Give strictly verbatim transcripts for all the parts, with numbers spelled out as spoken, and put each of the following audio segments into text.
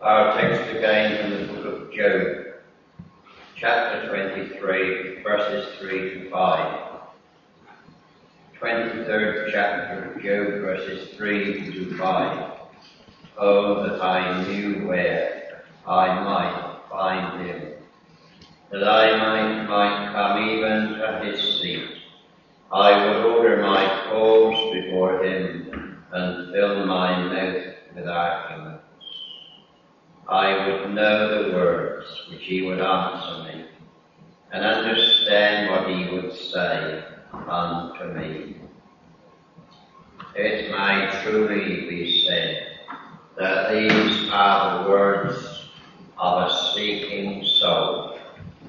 Our text again from the book of Job, chapter twenty-three, verses three to five. twenty-third chapter of Job, verses three to five. Oh, that I knew where I might find him, that I might, might come even to his seat. I would order my cause before him and fill my mouth with arguments. I would know the words which he would answer me, and understand what he would say unto me. It may truly be said that these are the words of a seeking soul,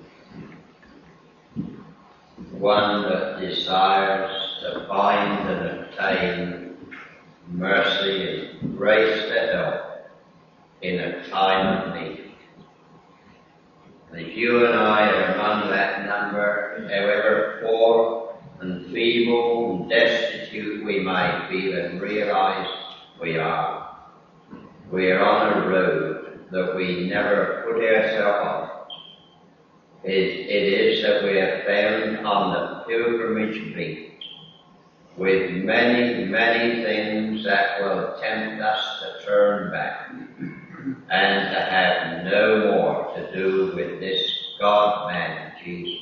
one that desires to find and obtain mercy and grace to help in a time of need. And if you and I are among that number, however poor and feeble and destitute we might be, then realize we are. We are on a road that we never put ourselves on. It, it is that we are found on the pilgrimage beat, with many, many things that will tempt us to turn back and to have no more to do with this God-man, Jesus.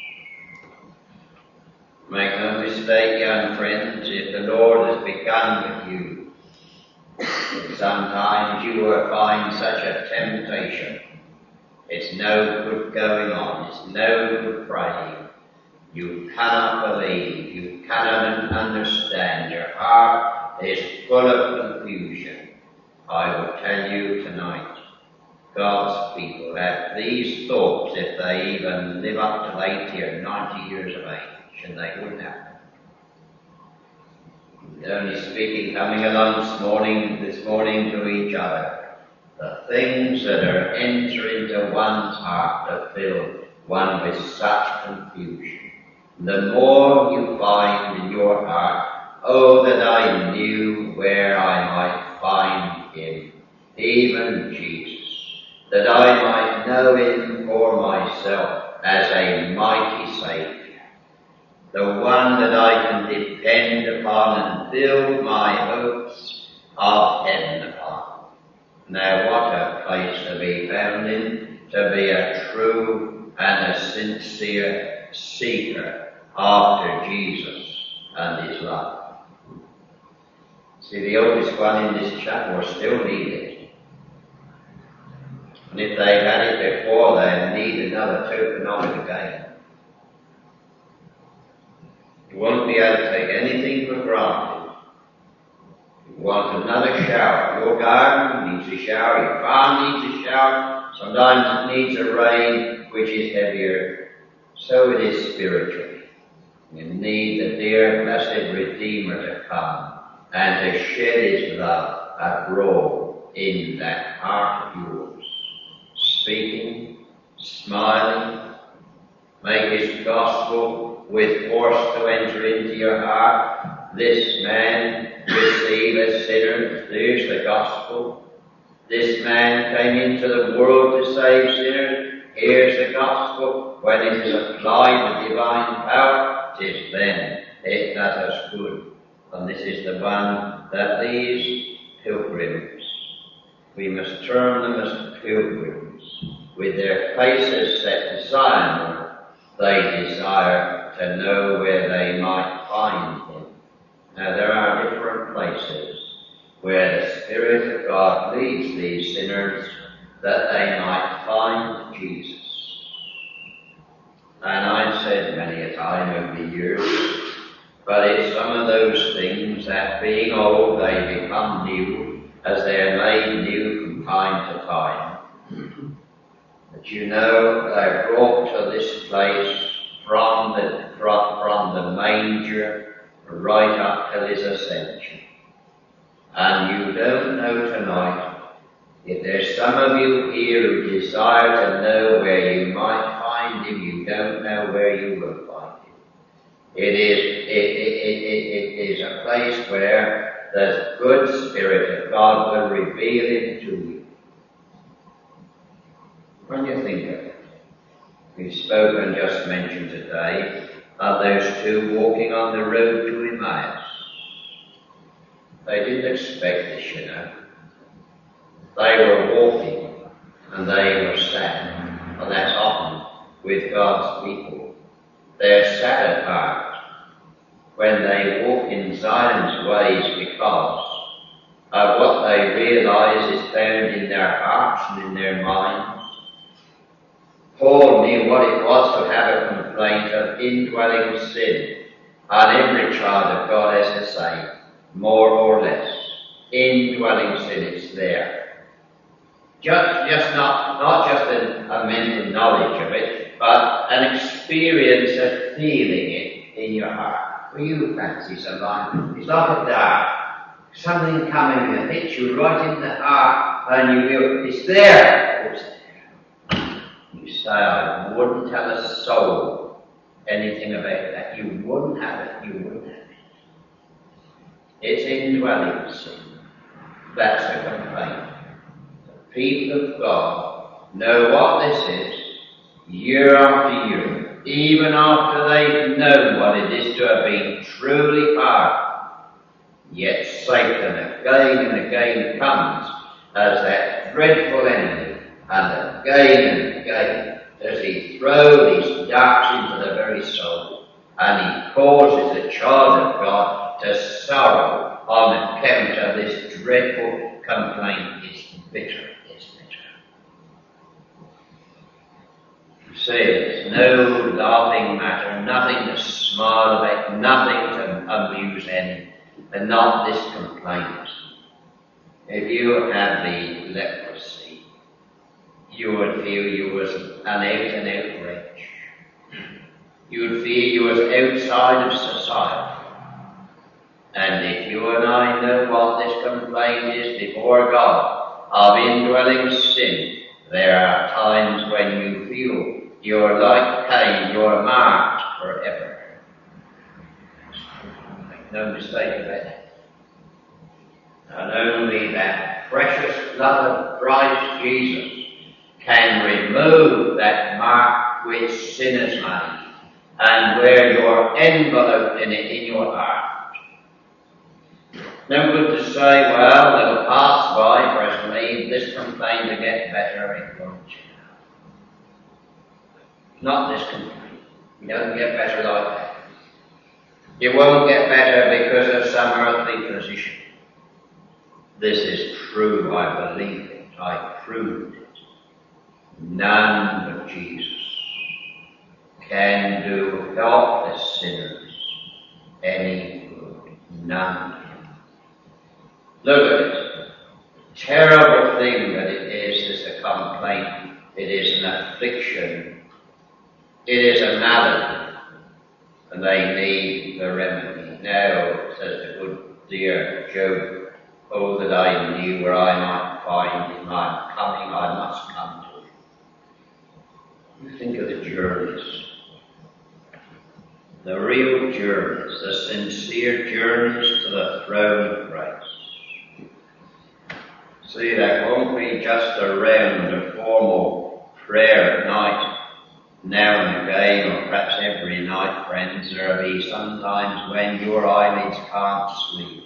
Make no mistake, young friends, if the Lord has begun with you, sometimes you will find such a temptation. It's no good going on, it's no good praying. You cannot believe, you cannot understand, your heart is full of confusion. I will tell you tonight, God's people have these thoughts if they even live up to eighty or ninety years of age, and they wouldn't have them. They're only speaking, coming along this morning, this morning to each other, the things that are entering into one's heart that fill one with such confusion. The more you find in your heart, oh, that I knew where I might find him, even Jesus, that I might know him for myself as a mighty Saviour, the one that I can depend upon and build my hopes of heaven upon. Now what a place to be found in, to be a true and a sincere seeker after Jesus and his life. See, the oldest one in this chapel still need it. And if they had it before, they need another token of it again. You won't be able to take anything for granted. You want another shower. Your garden needs a shower, your farm needs a shower, sometimes it needs a rain which is heavier. So it is spiritually. You need the dear blessed Redeemer to come and to shed his love abroad in that heart of yours, speaking, smiling, make his gospel with force to enter into your heart. This man received a sinner, there's the gospel. This man came into the world to save sinners, here's the gospel. When it is applied with divine power, 'tis then it does us good. And this is the one that these pilgrims, we must term them as pilgrims, with their faces set to Zion, they desire to know where they might find him. Now there are different places where the Spirit of God leads these sinners that they might find Jesus. And I've said many a time over the years, but it's some of those things that being old they become new as they are made new from time to time. But you know they're brought to this place from the, from, from the manger right up till his ascension. And you don't know tonight, if there's some of you here who desire to know where you might find him, you don't know where you will find him. It is, it, it, it, it is a place where the good Spirit of God will reveal him to you. When you think of it, we've spoken, just mentioned today, of those two walking on the road to Emmaus. They didn't expect this, you know. They were walking and they were sad. And that's often with God's people. They're sad at heart when they walk in Zion's ways because of what they realise is found in their hearts and in their minds. Paul knew what it was to have a complaint of indwelling sin on every child of God, as I say, more or less. Indwelling sin, it's there. Just, just not, not just a, a mental knowledge of it, but an experience of feeling it in your heart. Well, you fancy sometimes, it's like a dart. Something coming and hits you right in the heart, and you feel, it's there. It's there. You say, I wouldn't tell a soul anything about that. You wouldn't have it. You wouldn't have it. It's indwelling sin. That's a complaint. The people of God know what this is year after year, even after they've known what it is to have been truly part. Yet Satan again and again comes as that dreadful enemy, and again and again does he throw these darts into the very soul, and he causes the child of God to sorrow on account of this dreadful complaint. It's bitter, it's bitter. You see, it's no laughing matter, nothing to smile about, nothing to amuse any. And not this complaint. If you had the leprosy, you would feel you was an out-and-out wretch. You would feel you was outside of society. And if you and I know what this complaint is before God of indwelling sin, there are times when you feel you're like Cain, you're marked forever. No mistake about that. And only that precious blood of Christ Jesus can remove that mark which sin has made, and where you're enveloped in it in your heart. No good to say, well, it'll pass by presently, this complaint will get better, it won't. Not this complaint. You don't get better like that. You won't get better because of some earthly physician. This is true, I believe it, I proved it. None but Jesus can do helpless sinners any good. None. Look at it. Terrible thing that it is, is a complaint. It is an affliction. It is a malady. And they need the remedy. Now, says the good dear Job, oh, that I knew where I might find him. I'm coming, I must come to him. You think of the journeys, the real journeys, the sincere journeys to the throne of grace. See, that won't be just a round of formal prayer at night. Now and again, or perhaps every night, friends, there'll be sometimes when your eyelids can't sleep.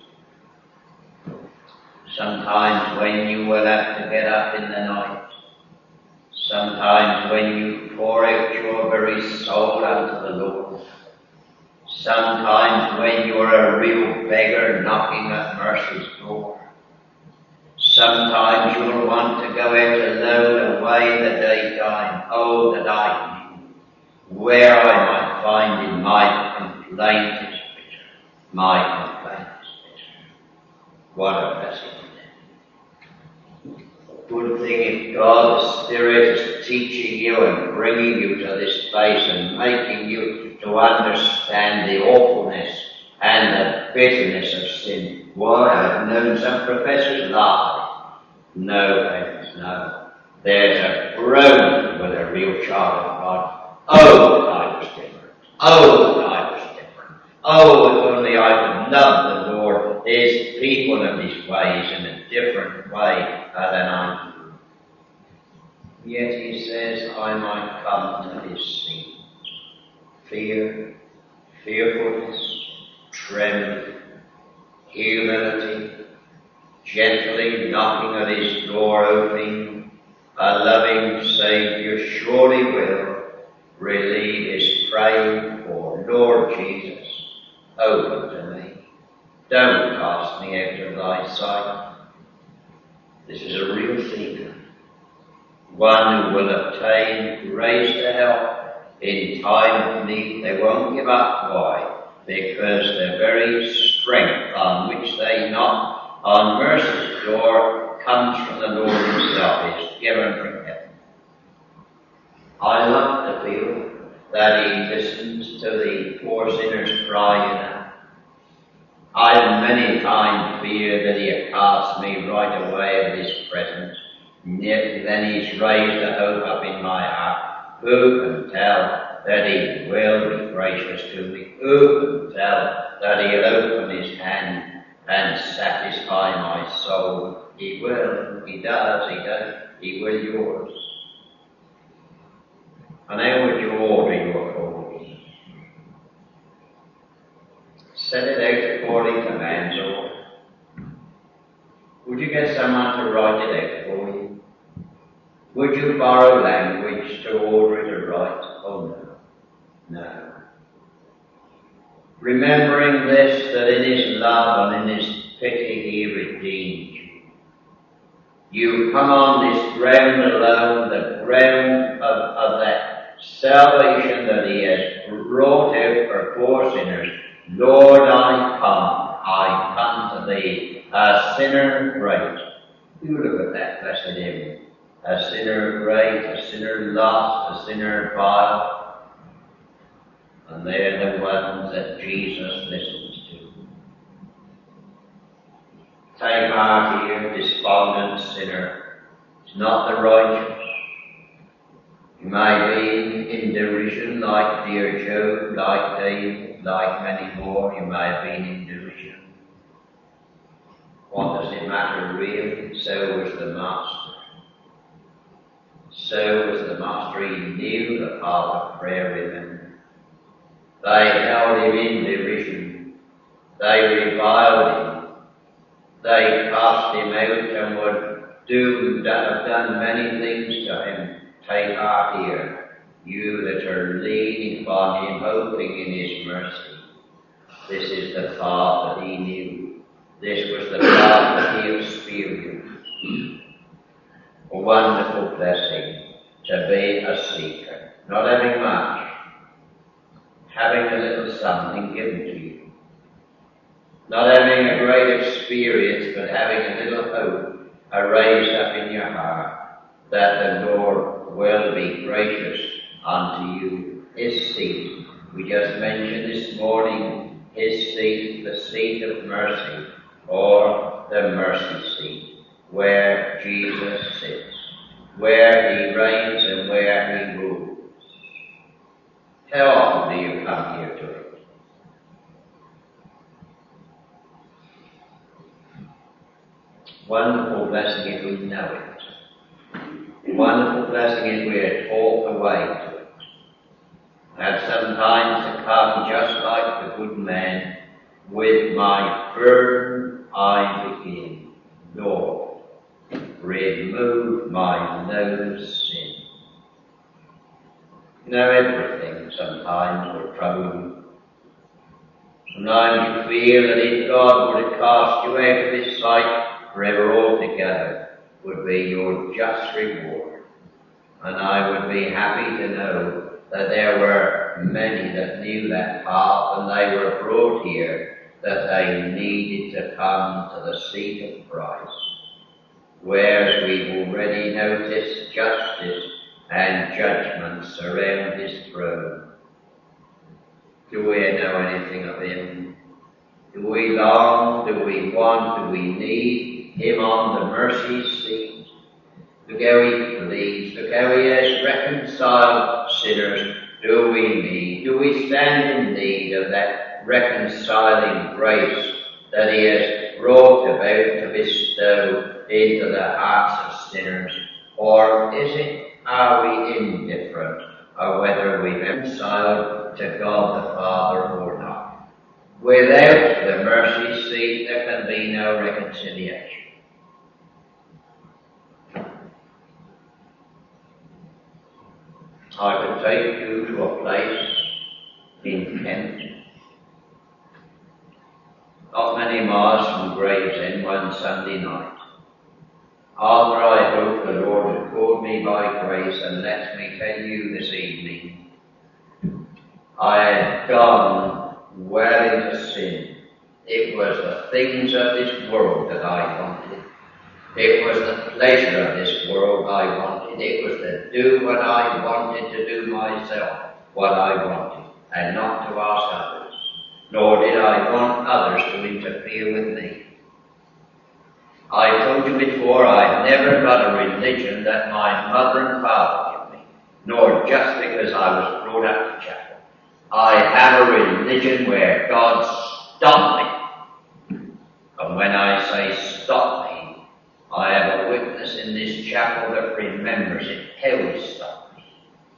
Sometimes when you will have to get up in the night. Sometimes when you pour out your very soul unto the Lord. Sometimes when you're a real beggar knocking at mercy's door. Sometimes you'll want to go out alone away in the daytime. Oh, that I where I might find in my complaint is bitter. My complaint is bitter. What a blessing. Good thing if God the Spirit is teaching you and bringing you to this place and making you to understand the awfulness and the bitterness of sin. Why, I've known some professors laugh at it. No, friends, no. There's a groan with a real child of God. Oh, that I was different. Oh, that I was different. Oh, if only I could love the Lord, His people and His ways in a different way uh, than I do. Yet he says, I might come to his seat. Fear, fearfulness, trembling, humility, gently knocking at his door opening, a loving Saviour surely will relieve his praying for, Lord Jesus, open to me. Don't cast me out of thy sight. This is a real seeker, one who will obtain grace to help in time of need. They won't give up. Why? Because the very strength on which they knock on mercy's door comes from the Lord himself, is given from heaven. I love to feel that he listens to the poor sinner's cry, you know. I've many times feared that he had cast me right away of his presence. And yet then he's raised a hope up in my heart. Who can tell that he will be gracious to me? Who can tell that he'll open his hand and satisfy my soul? He will, he does, he does, he will yours. And how would you order your course? Set it out according to man's order. Would you get someone to write it out for you? Would you borrow language to order it aright? Oh no, no. Remembering this, that in his love and in his pity he redeemed you. You come on this ground alone, the ground of, of that salvation that he has wrought out for poor sinners. Lord, I come, I come to thee, a sinner great. You look at that blessed hymn. A sinner great, a sinner lost, a sinner vile. And they're the ones that Jesus listens to. Take heart here, despondent sinner. It's not the righteous. You may be in derision like dear Job, like David, like many more. You may have been in derision. What does it matter really? So was the Master. So was the Master. He knew the path of prayer, remember. They held him in derision. They reviled him. They cast him out and would do that have done many things to him. Take heart here, you that are leaning upon him, hoping in his mercy. This is the path that he knew. This was the path that he experienced. A wonderful blessing to be a seeker, not having much, having a little something given to you. Not having a great experience, but having a little hope raised up in your heart that the Lord will be gracious unto you. His seat, we just mentioned this morning, his seat, the seat of mercy, or the mercy seat, where Jesus sits, where he reigns and where he rules. How often do you come here to it? Wonderful blessing if we know it. Wonderful blessing if we are taught the way to it. And sometimes to come just like the good man, with my burden I begin. Lord, remove my known sin. You know, everything sometimes will trouble you. Sometimes you feel that if God would have cast you out of his sight forever altogether, would be your just reward. And I would be happy to know that there were many that knew that path, and they were brought here that they needed to come to the seat of Christ, where, as we've already noticed, justice and judgment surround his throne. Do we know anything of him? Do we long, do we want, do we need him on the mercy seat? Look how he pleads, look how he has reconciled sinners. Do we need, do we stand in need of that reconciling grace that he has brought about to bestow into the hearts of sinners? Or is it are we indifferent, or whether we've reconciled to God the Father or not. Without the mercy seat, there can be no reconciliation. I could take you to a place in Kent, not many miles from Gravesend, one Sunday night. After I hope the Lord had called me by grace, and let me tell you this evening, I had gone well into sin. It was the things of this world that I wanted. It was the pleasure of this world I wanted. It was to do what I wanted, to do myself what I wanted, and not to ask others. Nor did I want others to interfere with me. I told you before, I never got a religion that my mother and father gave me, nor just because I was brought up to chapel. I have a religion where God stopped me. And when I say stop me, I have a witness in this chapel that remembers it, how he stopped me.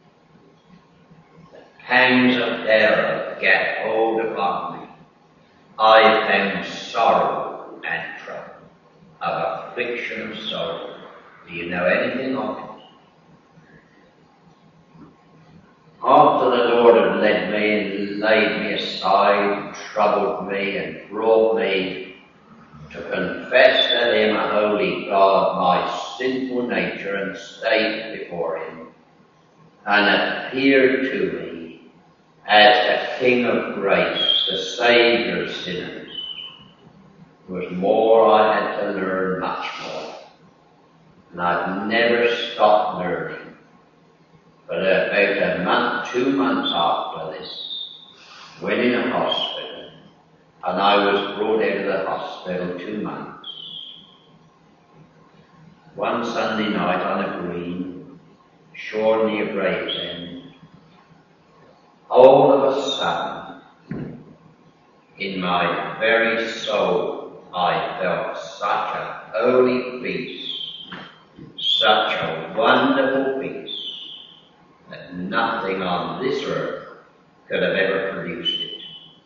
The pangs of terror get hold upon me. I found sorrow and trouble, of affliction of sorrow. Do you know anything of it? After the Lord had led me and laid me aside, troubled me and brought me to confess to him, a holy God, my sinful nature and state before him, and appeared to me as the King of grace, the Saviour of sinners. There was more I had to learn, much more. And I've never stopped learning. But about a month, two months after this, went in a hospital, and I was brought out of the hospital two months. One Sunday night on a green, shore near Gravesend, all of a sudden, in my very soul, I felt such a holy peace, such a wonderful peace, that nothing on this earth could have ever produced it.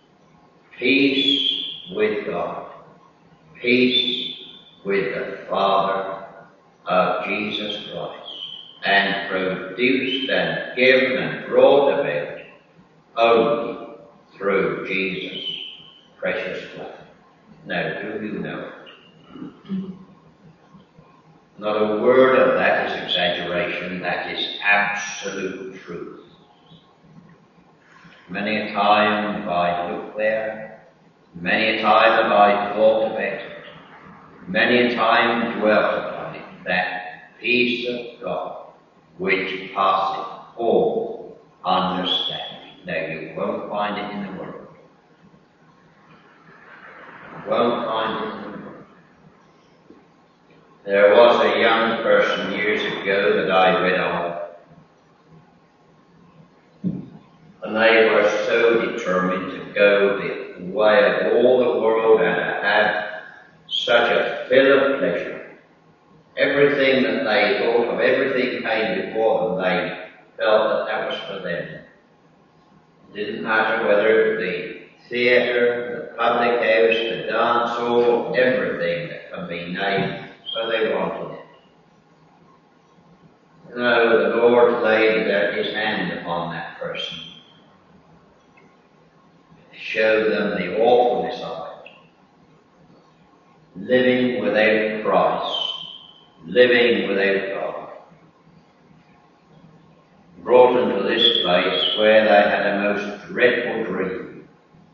Peace with God, peace with the Father of Jesus Christ, and produced and given and brought about only through Jesus' precious blood. Now, do you know it? Not a word of that is exaggeration, that is absolute truth. Many a time have I looked there, many a time have I thought about it, many a time dwelt upon it, that peace of God which passeth all understanding. Now, you won't find it in the world. You won't find it in the world. There was a young person years ago that I read of, and they were so determined to go the way of all the world and to have such a fill of pleasure. Everything that they thought of, everything came before them, they felt that that was for them. It didn't matter whether it was the theatre, the public house, the dance hall, everything that can be named, so they wanted it. You know, the Lord laid his hand upon that person, showed them the awfulness of it. Living without Christ, living without God. Brought them to this place where they had a most dreadful dream,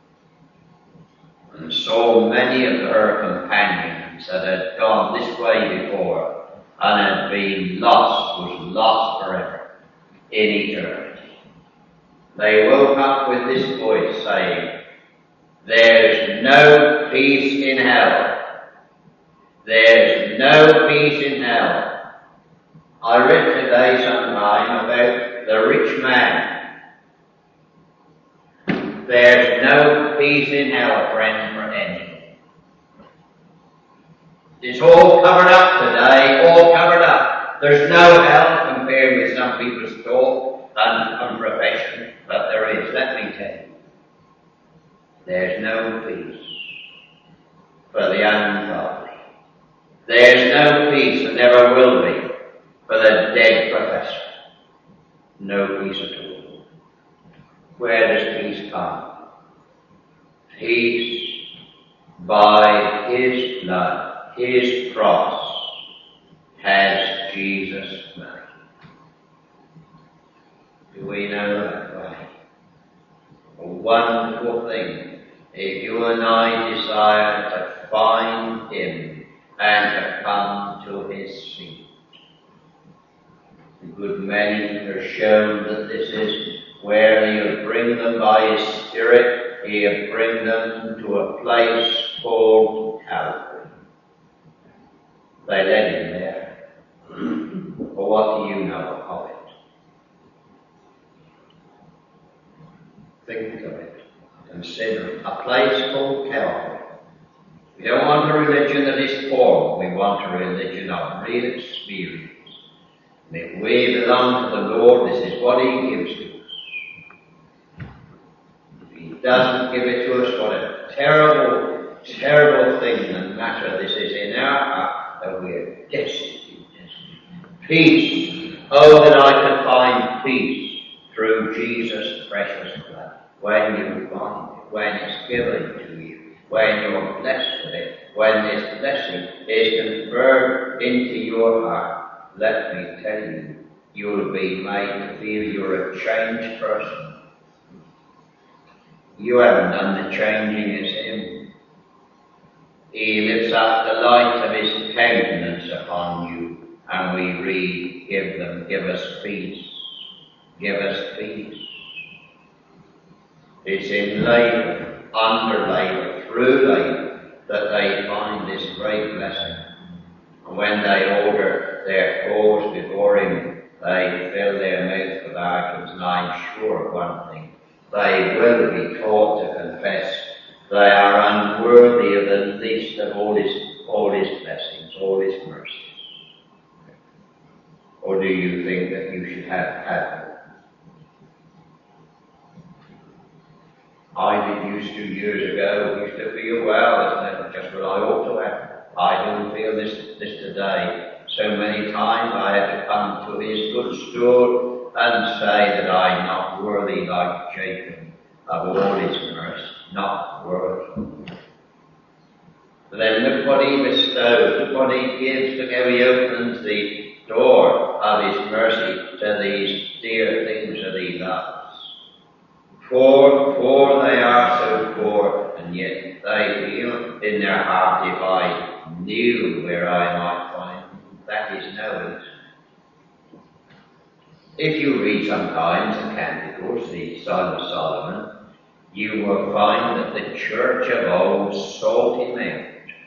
and saw many of her companions that had gone this way before and had been lost, was lost forever in eternity. They woke up with this voice saying, "There's no peace in hell. There's no peace in hell." I read today sometime about the rich man. There's no peace in hell, friend, for anyone. It's all covered up today, all covered up. There's no hell compared with some for the ungodly. There's no peace, and never will be, for the dead professor. No peace at all. Where does peace come? Peace by his blood, his cross, has Jesus made. Do we know that way? A wonderful thing. If you and I desire to find him and to come to his feet. A good many are shown that this is where he'll bring them by his Spirit. He'll bring them to a place called Calvary. They led him there. But what do you know of it? Think of it. Consider a place called Calvary. We don't want a religion that is formal. We want a religion of real experience. And if we belong to the Lord, this is what he gives to us. If he doesn't give it to us, what a terrible, terrible thing and matter this is in our heart, that we are destitute. Peace. Oh, that I could find peace through Jesus' precious blood. When you find it, when it's given to you, when you're blessed with it, when this blessing is conferred into your heart, let me tell you, you'll be made to feel you're a changed person. You haven't done the changing, it's him. He lifts up the light of his countenance upon you, and we read, give them, give us peace, give us peace. It's in labour, under labour, through labour, that they find this great blessing. And when they order their cause before him, they fill their mouth with arguments. And I'm sure of one thing, they will be taught to confess they are unworthy of the least of all his, all his blessings, all his mercies. Or do you think that you should have had them? I did used to years ago, used to feel, well, it's never just what I ought to have. I don't feel this, this today. So many times I had to come to his good stool and say that I'm not worthy like Jacob of all his mercy, not worthy. But then look what he bestows, look what he gives, look how he opens the door of his mercy to these dear things that he loves. Poor, poor they are, so poor, and yet they feel in their heart, if I knew where I might find them, that is no easy. If you read sometimes the Canticles, the Song of Solomon, you will find that the church of old sought him out.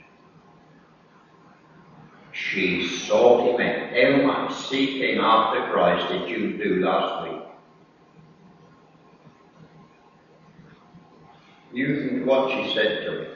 She sought him out. How much seeking after Christ did you do last week? You think what she said to him.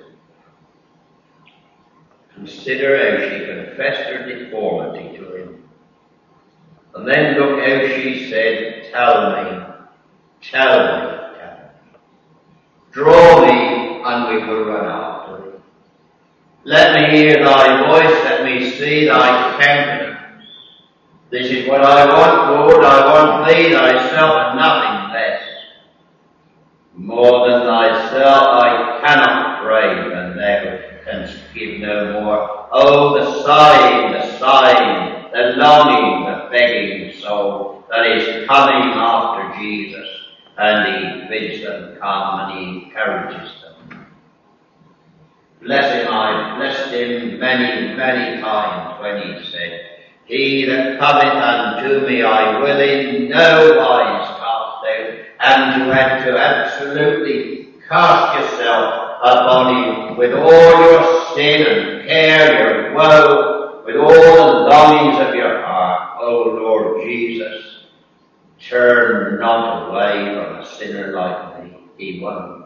Consider how she confessed her deformity to him. And then look how she said, tell me, tell me, tell me. Draw me, and we will run after thee. Let me hear thy voice, let me see thy countenance. This is what I want, Lord, I want thee, thyself, and nothing less. More than thyself I cannot crave, and thou canst give no more. Oh, the sighing, the sighing, the longing, the begging soul that is coming after Jesus, and he bids them come and he encourages them. Bless him, I blessed him many, many times when he said, he that cometh unto me I will in no wise cast out. And you had to absolutely cast yourself upon him with all your sin and care, your woe, with all the longings of your heart. Oh Lord Jesus, turn not away from a sinner like me. He won't.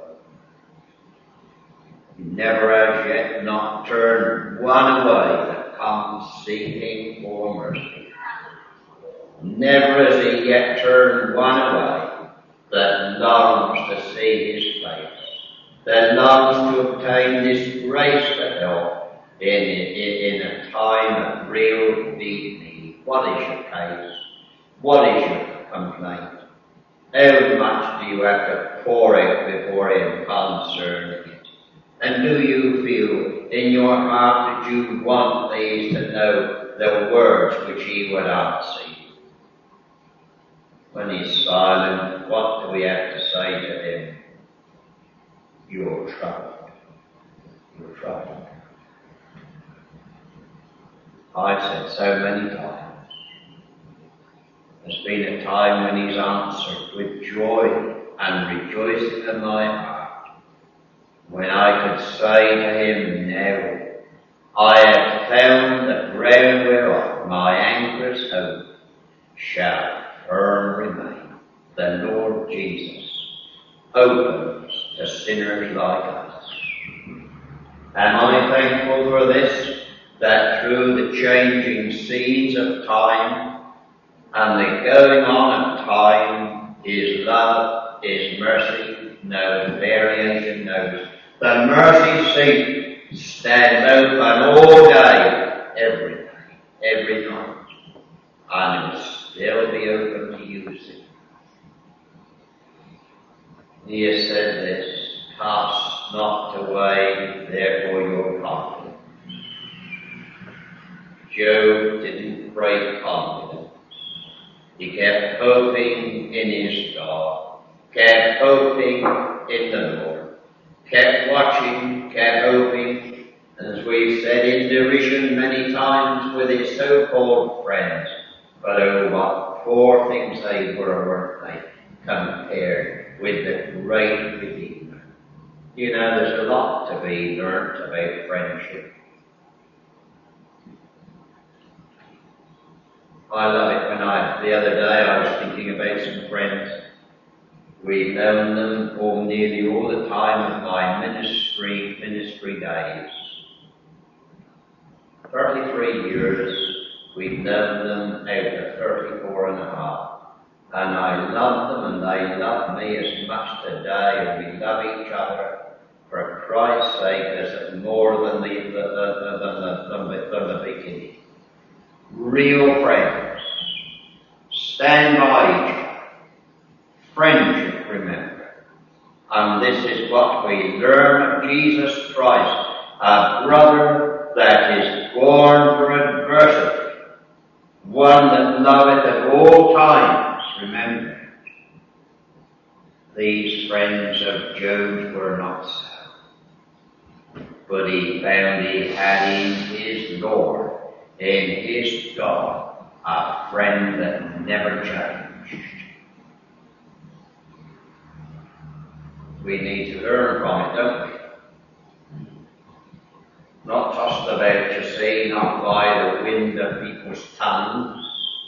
He never as yet not turned one away that comes seeking for mercy. Never has he yet turned one away that longs to see his face. that longs to obtain this grace to help in, in, in a time of real deep need. What is your case? What is your complaint? How much do you have to pour out before him concerning it? And do you feel in your heart that you want these to know the words which he would answer you? When he's silent, what do we have to say to him? You're troubled. You're troubled. I've said so many times. There's been a time when he's answered with joy and rejoicing in my heart, when I could say to him, now I have found the ground whereof my anchor's hope shall firm remain. The Lord Jesus opens to sinners like us. Am I thankful for this, that through the changing seas of time and the going on of time, his love, his mercy knows variation, knows the mercy seat stands open all day, every day, every night, and it will still be open to use it. He has said this, cast not away therefore your confidence. Job didn't break confidence. He kept hoping in his God, kept hoping in the Lord, kept watching, kept hoping, and as we've said in derision many times with his so-called friends, but oh, what poor things they were, weren't they, compared with the great Redeemer. You know, there's a lot to be learnt about friendship. I love it when I, the other day I was thinking about some friends. We've known them for nearly all the time of my ministry, ministry days. thirty-three years, we've known them out of thirty-four and a half. And I love them and they love me as much today, and we love each other for Christ's sake as more than the, the, the, the, the, the, the, the beginning. Real friends. Stand by each other. Friendship, remember. And this is what we learn of Jesus Christ, a brother that is born for adversity, one that loveth at all times, remember. These friends of Job's were not so. But he found he had in his Lord, in his God, a friend that never changed. We need to learn from it, don't we? Not tossed about, you see, not by the wind of people's tongues.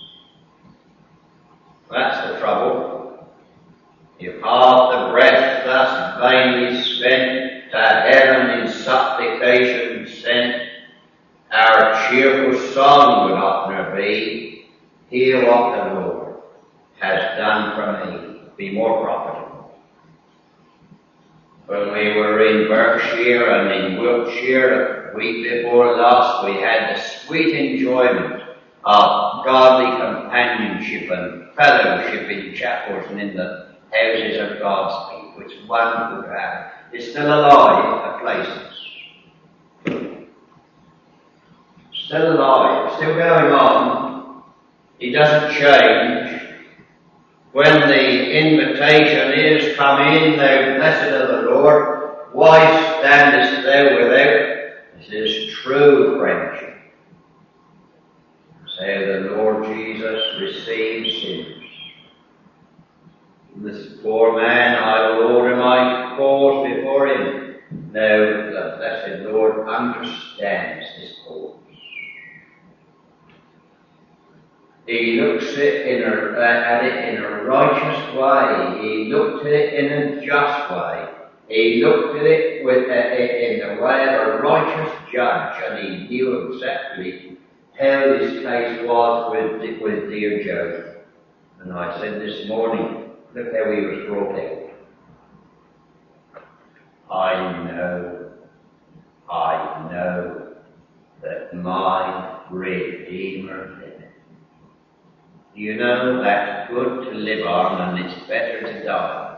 That's the trouble. If half the breath thus vainly spent to heaven in supplication sent, our cheerful song would oftener be, hear what the Lord has done for me, be more profitable. When we were in Berkshire and in Wiltshire a week before last, we had the sweet enjoyment of godly companionship and fellowship in chapels and in the houses of God's people, which one could have. It's still alive at places. Still alive, still going on. He doesn't change. When the invitation is, come in, thou blessed of the Lord, why standest thou without? This is true friendship. Say the Lord Jesus receives sinners. This poor man, I will order my cause before him. Now the blessed Lord understands his cause. He looks it in a, at it in a righteous way. He looked at it in a just way. He looked at it with, uh, in the way of a righteous judge, and he knew exactly how this case was with, with dear Job. And I said this morning, look how he was brought out. I know, I know that my Redeemer liveth. You know that's good to live on, and it's better to die.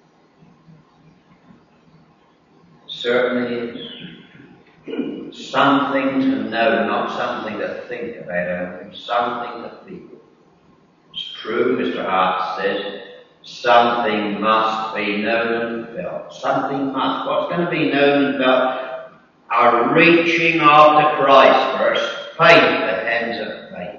Certainly is. Something to know, not something to think about, only something to feel. It's true, Mister Hart says, something must be known and felt. Something must. What's going to be known and felt? Our reaching after Christ first, faith, the hands of faith.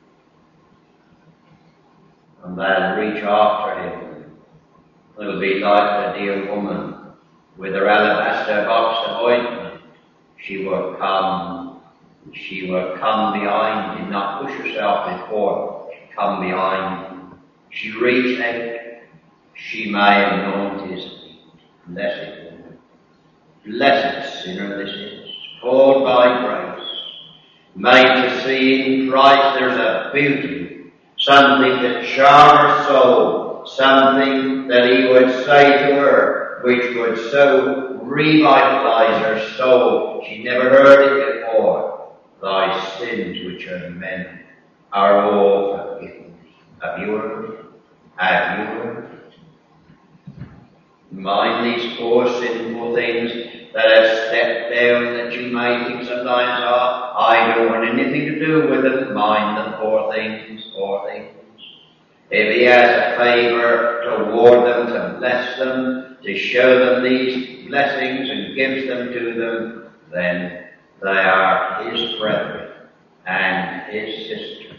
And they'll reach after him. It'll be like the dear woman with her alabaster box of ointment. She will come, she will come behind him, not push herself before, she'll come behind him. She reached out, she may anoint his feet. Blessed woman, blessed sinner this is, called by grace, made to see in Christ there's a beauty, something that charmed her soul, something that he would say to her, which would so revitalize her soul. She never heard it before. Thy sins, which are many, are all forgiven. Have you heard it? Have you heard it? Mind these poor sinful things that have stepped down that you may think sometimes, oh, I don't want anything to do with them. Mind them, poor things, poor things. If he has a favour toward them, to bless them, to show them these blessings and gives them to them, then they are his brethren and his sisters.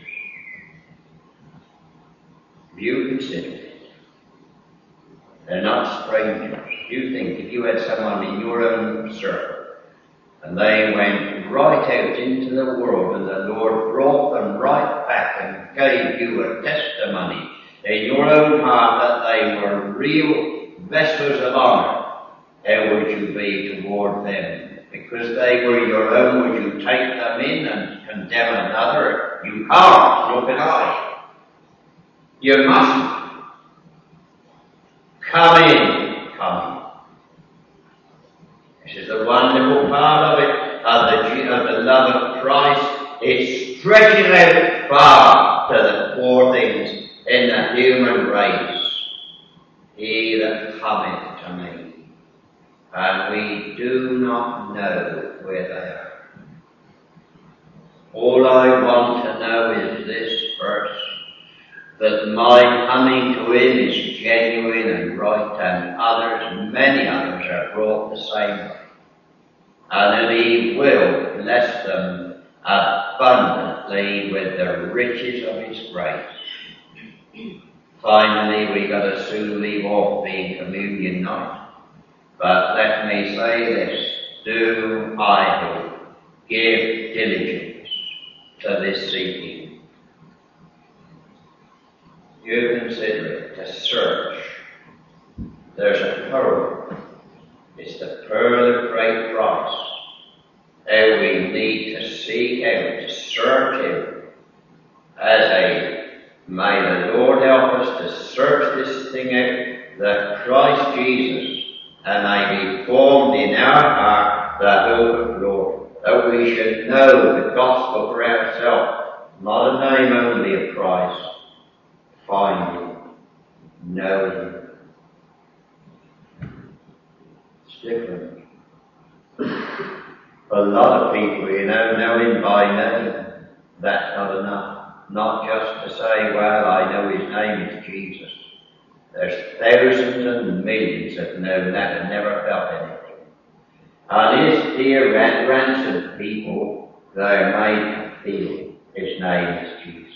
If you consider it, they're not strangers. You think if you had someone in your own circle and they went right out into the world and the Lord brought them right back and gave you a testimony in your own heart that they were real vessels of honour, how would you be toward them? Because they were your own, would you take them in and condemn another? You can't, look at I. You mustn't. Come in, come in. This is the wonderful part of it, of the, of the love of Christ. It stretches out far to the poor things in the human race. He that cometh to me, and we do not know where they are. All I want to know is this first, that my coming to him is genuine and right, and others, many others, are brought the same way. And that he will bless them abundantly with the riches of his grace. Finally, we got to soon leave off being communion night. But let me say this, do I hope, give diligence to this seeking. You consider it, to search. There's a pearl. It's the pearl of great price. How we need to seek out, to search him as a, may the Lord help us to search this thing out, that Christ Jesus, and may be formed in our heart the hope of glory, that we should know the gospel for ourselves, not a name only of Christ, find him, know him. It's different. A lot of people, you know, know him by name. That's not enough. Not just to say, well, I know his name is Jesus. There's thousands and millions that know that and never felt anything. And his dear ran- ransomed people, they're made to feel his name is Jesus.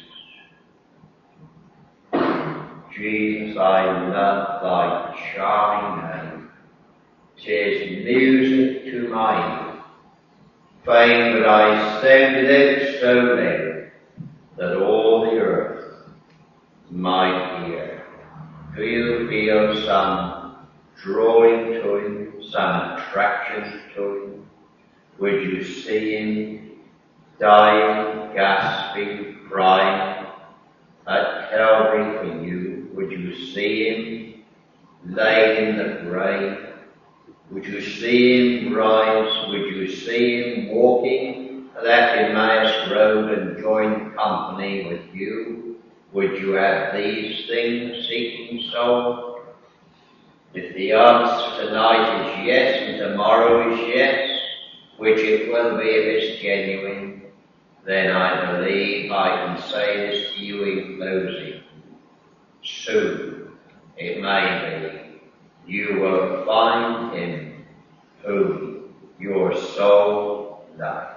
Jesus, I love thy charming name. 'Tis music to my ear. Fain would I sound it out so loud that all the earth might hear. Do you feel some drawing to him, some attraction to him? Would you see him dying, gasping, crying at Calvary for you? Would you see him laid in the grave? Would you see him rise? Would you see him walking that Emmaus road and join company with you? Would you have these things, seeking soul? If the answer tonight is yes and tomorrow is yes, which it will be if it's genuine, then I believe I can say this to you in closing. Soon, it may be, you will find him whom your soul loves.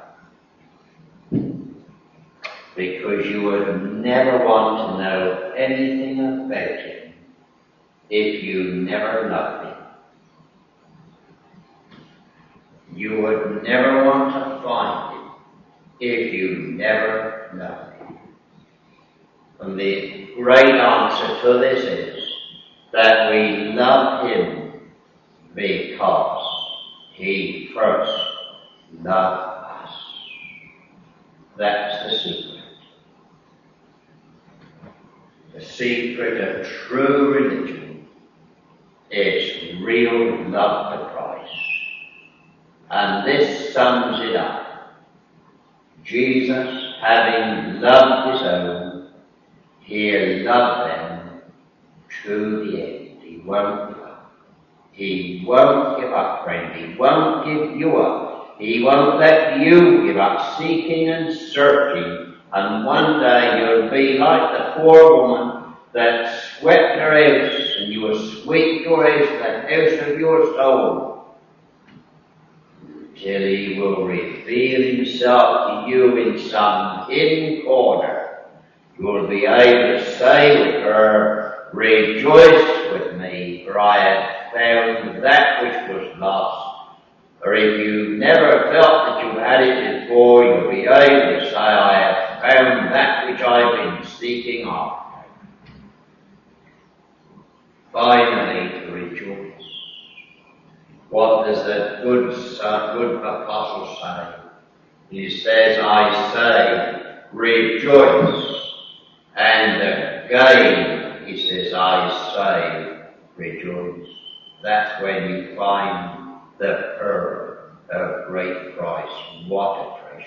Because you would never want to know anything about him if you never loved him. You would never want to find him if you never loved him. And the great answer to this is that we love him because he first loved us. That's the secret. The secret of true religion is real love to Christ. And this sums it up. Jesus, having loved his own, he loved them to the end. He won't give up. He won't give up, friend. He won't give you up. He won't let you give up seeking and searching. And one day you'll be like the poor woman that swept her house, and you will sweep your house, the house of your soul, till he will reveal himself to you in some hidden corner. You will be able to say with her, rejoice with me, for I have found that which was lost. Or if you never felt that you had it before, you'll be able to say, I have found that which I've been seeking after. Finally, to rejoice. What does the good son, good apostle say? He says, I say, rejoice. And again, he says, I say, rejoice. That's when you find the pearl of great price. What a treasure.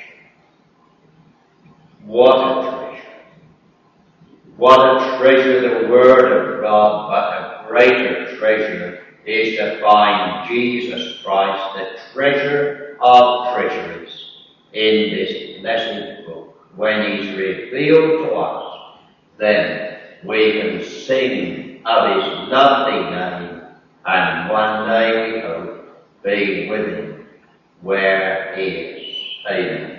What a treasure. What a treasure, the Word of God, but a greater treasure is to find Jesus Christ, the treasure of treasures, in this blessed book. When he's revealed to us, then we can sing of his lovely name, and one day we hope be with him where he is. Amen.